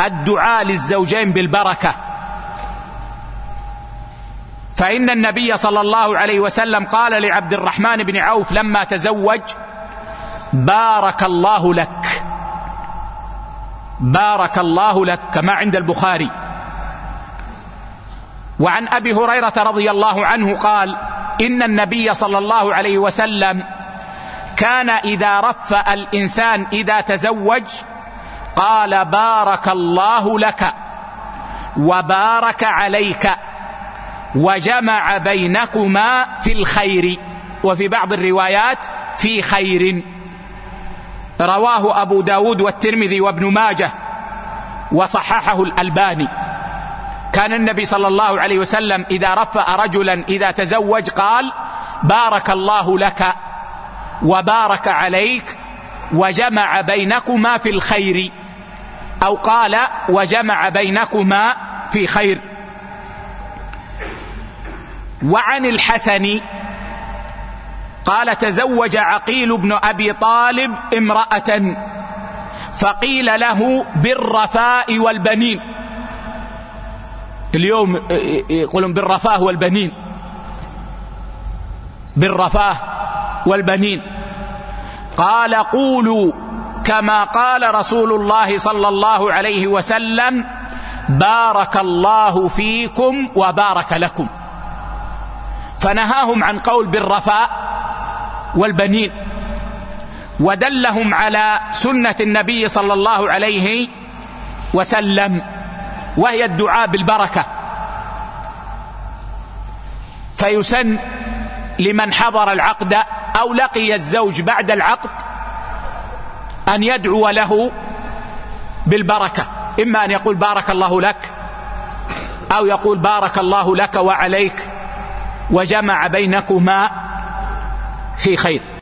الدعاء للزوجين بالبركة، فإن النبي صلى الله عليه وسلم قال لعبد الرحمن بن عوف لما تزوج: بارك الله لك، بارك الله لك، كما عند البخاري. وعن أبي هريرة رضي الله عنه قال: إن النبي صلى الله عليه وسلم كان إذا رفأ الإنسان إذا تزوج قال: بارك الله لك وبارك عليك وجمع بينكما في الخير، وفي بعض الروايات في خير. رواه أبو داود والترمذي وابن ماجه وصححه الألباني. كان النبي صلى الله عليه وسلم إذا رفأ رجلا إذا تزوج قال: بارك الله لك وبارك عليك وجمع بينكما في الخير، أو قال: وجمع بينكما في خير. وعن الحسن قال: تزوج عقيل بن أبي طالب امرأة فقيل له: بالرفاء والبنين. اليوم يقولون بالرفاه والبنين، بالرفاه والبنين. قال: قولوا كما قال رسول الله صلى الله عليه وسلم: بارك الله فيكم وبارك لكم. فنهاهم عن قول بالرفاء والبنين، ودلهم على سنة النبي صلى الله عليه وسلم، وهي الدعاء بالبركة. فيسن لمن حضر العقد أو لقي الزوج بعد العقد أن يدعو له بالبركة، إما أن يقول: بارك الله لك، أو يقول: بارك الله لك وعليك وجمع بينكما في خير.